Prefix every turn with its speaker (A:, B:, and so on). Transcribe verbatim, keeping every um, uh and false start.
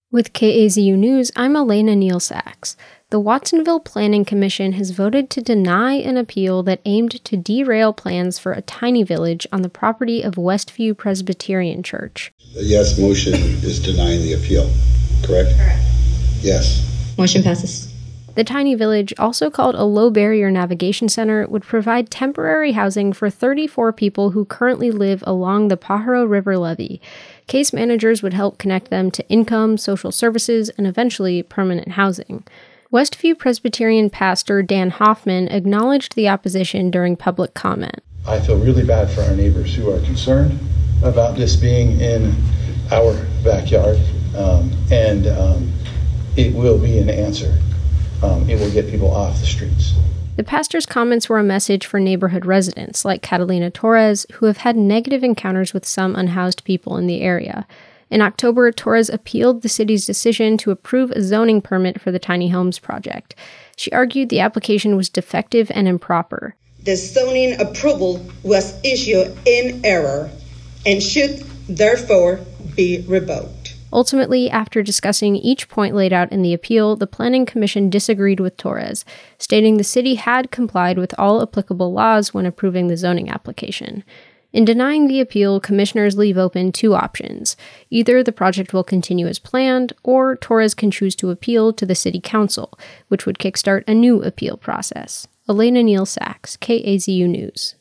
A: With K A Z U News, I'm Elena Neal-Sachs. The Watsonville Planning Commission has voted to deny an appeal that aimed to derail plans for a tiny village on the property of Westview Presbyterian Church.
B: The yes motion is denying the appeal, correct?
C: Correct.
B: Yes.
C: Motion passes.
A: The tiny village, also called a low-barrier navigation center, would provide temporary housing for thirty-four people who currently live along the Pajaro River levee. Case managers would help connect them to income, social services, and eventually permanent housing. Westview Presbyterian pastor Dan Hoffman acknowledged the opposition during public comment.
D: I feel really bad for our neighbors who are concerned about this being in our backyard, um, and um, it will be an answer. Um, it will get people off the streets.
A: The pastor's comments were a message for neighborhood residents like Catalina Torres, who have had negative encounters with some unhoused people in the area. In October, Torres appealed the city's decision to approve a zoning permit for the tiny homes project. She argued the application was defective and improper.
E: The zoning approval was issued in error and should therefore be revoked.
A: Ultimately, after discussing each point laid out in the appeal, the Planning Commission disagreed with Torres, stating the city had complied with all applicable laws when approving the zoning application. In denying the appeal, commissioners leave open two options. Either the project will continue as planned, or Torres can choose to appeal to the city council, which would kickstart a new appeal process. Elena Neal-Sachs, K A Z U News.